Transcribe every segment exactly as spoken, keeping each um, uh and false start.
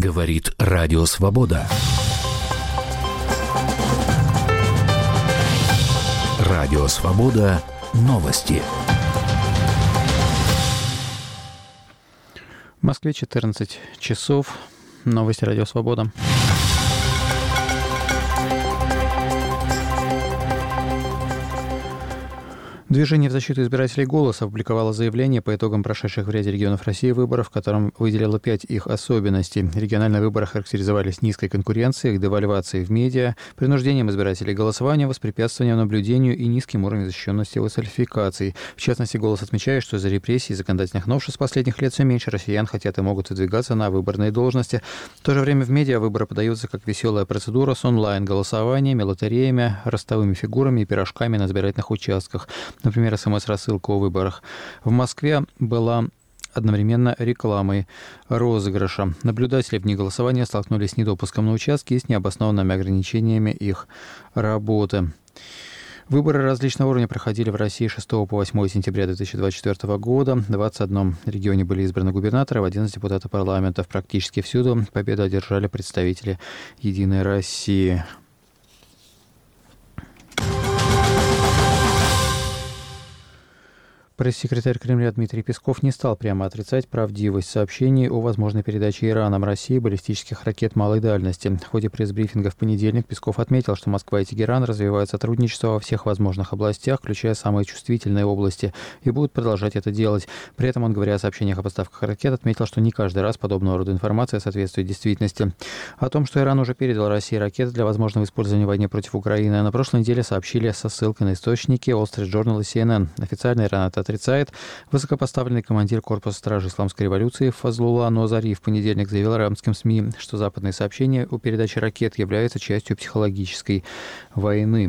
Говорит Радио Свобода. Радио Свобода. Новости. В Москве четырнадцать часов. Новости Радио Свобода. Движение в защиту избирателей «Голоса» опубликовало заявление по итогам прошедших в ряде регионов России выборов, в котором выделило пять их особенностей. Региональные выборы характеризовались низкой конкуренцией, девальвацией в медиа, принуждением избирателей к голосованию, воспрепятствованием наблюдению и низким уровнем защищенности от фальсификаций. В частности, «Голос» отмечает, что из-за репрессий и законодательных новшеств последних лет все меньше россиян хотят и могут выдвигаться на выборные должности. В то же время в медиа выборы подаются как веселая процедура с онлайн-голосованиями, лотереями, ростовыми фигурами и пирожками на избирательных участках. Например, СМС-рассылка о выборах. В Москве была одновременно рекламой розыгрыша. Наблюдатели в дни голосования столкнулись с недопуском на участке и с необоснованными ограничениями их работы. Выборы различного уровня проходили в России с шестого по восьмое сентября две тысячи двадцать четвёртого года. В двадцать одном регионе были избраны губернаторы, в одиннадцати депутаты парламентов. Практически всюду победу одержали представители «Единой России». Пресс-секретарь Кремля Дмитрий Песков не стал прямо отрицать правдивость сообщений о возможной передаче Ираном России баллистических ракет малой дальности. В ходе пресс-брифинга в понедельник Песков отметил, что Москва и Тегеран развивают сотрудничество во всех возможных областях, включая самые чувствительные области, и будут продолжать это делать. При этом он, говоря о сообщениях о поставках ракет, отметил, что не каждый раз подобного рода информация соответствует действительности. О том, что Иран уже передал России ракеты для возможного использования в войне против Украины, на прошлой неделе сообщили со ссылкой на источники Wall Street Journal и си эн эн. Официально Иран это отрицает. Высокопоставленный командир корпуса стражи Исламской революции Фазлулла Нозари в понедельник заявил арабским СМИ, что западные сообщения о передаче ракет являются частью психологической войны.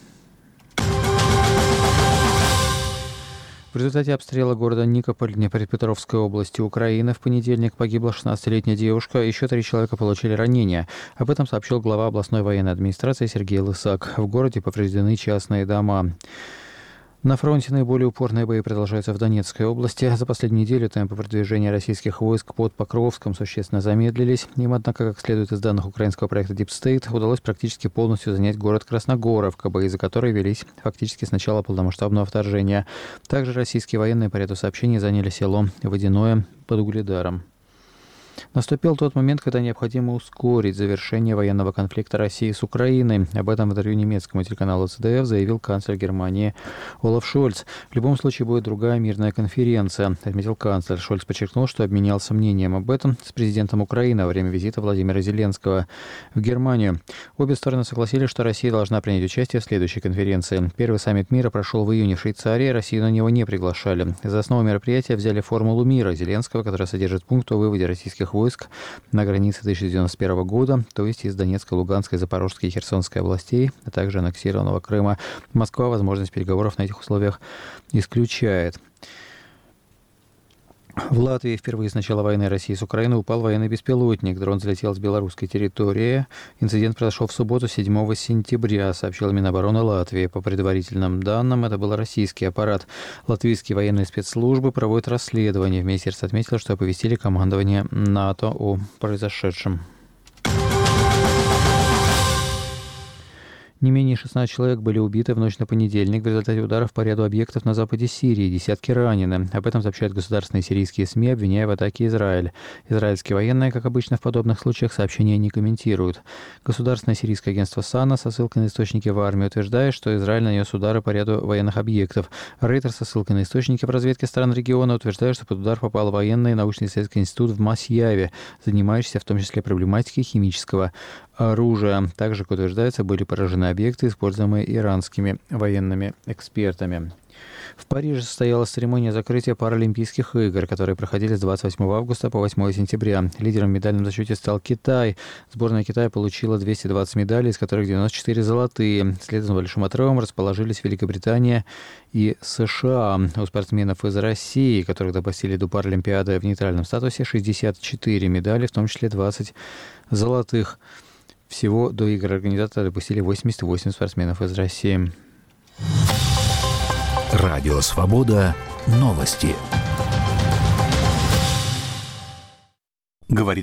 В результате обстрела города Никополь Днепропетровской области Украины в понедельник погибла шестнадцатилетняя девушка, еще три человека получили ранения. Об этом сообщил глава областной военной администрации Сергей Лысак. В городе повреждены частные дома. На фронте наиболее упорные бои продолжаются в Донецкой области. За последнюю неделю темпы продвижения российских войск под Покровском существенно замедлились. Им, однако, как следует из данных украинского проекта Deep State, удалось практически полностью занять город Красногоровка, бои за который велись фактически с начала полномасштабного вторжения. Также российские военные по ряду сообщений заняли село Водяное под Угледаром. Наступил тот момент, когда необходимо ускорить завершение военного конфликта России с Украиной. Об этом в интервью немецкому телеканалу цэ дэ эф заявил канцлер Германии Олаф Шольц. В любом случае будет другая мирная конференция, отметил канцлер. Шольц подчеркнул, что обменялся мнением об этом с президентом Украины во время визита Владимира Зеленского в Германию. Обе стороны согласились, что Россия должна принять участие в следующей конференции. Первый саммит мира прошел в июне в Швейцарии, Россию на него не приглашали. За основу мероприятия взяли формулу мира Зеленского, которая содержит пункт о выводе российских войск на границе тысяча девятьсот девяносто первого года, то есть из Донецкой, Луганской, Запорожской и Херсонской областей, а также аннексированного Крыма. Москва возможность переговоров на этих условиях исключает. В Латвии впервые с начала войны России с Украиной упал военный беспилотник. Дрон залетел с белорусской территории. Инцидент произошел в субботу, седьмого сентября, сообщила Минобороны Латвии. По предварительным данным, это был российский аппарат. Латвийские военные спецслужбы проводят расследование. В министерстве отметили, что оповестили командование НАТО о произошедшем. Не менее шестнадцати человек были убиты в ночь на понедельник в результате ударов по ряду объектов на западе Сирии. Десятки ранены. Об этом сообщают государственные сирийские СМИ, обвиняя в атаке Израиль. Израильские военные, как обычно в подобных случаях, сообщения не комментируют. Государственное сирийское агентство САНА со ссылкой на источники в армии утверждает, что Израиль нанес удары по ряду военных объектов. Рейтер со ссылкой на источники в разведке стран региона утверждает, что под удар попал военный научно-исследовательский институт в Масьяве, занимающийся в том числе проблематикой химического оружия. Также, как утверждается, были поражены объекты, используемые иранскими военными экспертами. В Париже состоялась церемония закрытия Паралимпийских игр, которые проходили с двадцать восьмого августа по восьмое сентября. Лидером в медальном зачете стал Китай. Сборная Китая получила двести двадцать медалей, из которых девяносто четыре золотые. Следом за большим отрывом расположились Великобритания и США. У спортсменов из России, которых допустили до Паралимпиады в нейтральном статусе, шестьдесят четыре медали, в том числе двадцать золотых. Всего до игр организаторы допустили восемьдесят восемь спортсменов из России. Радио Свобода. Новости. Говорит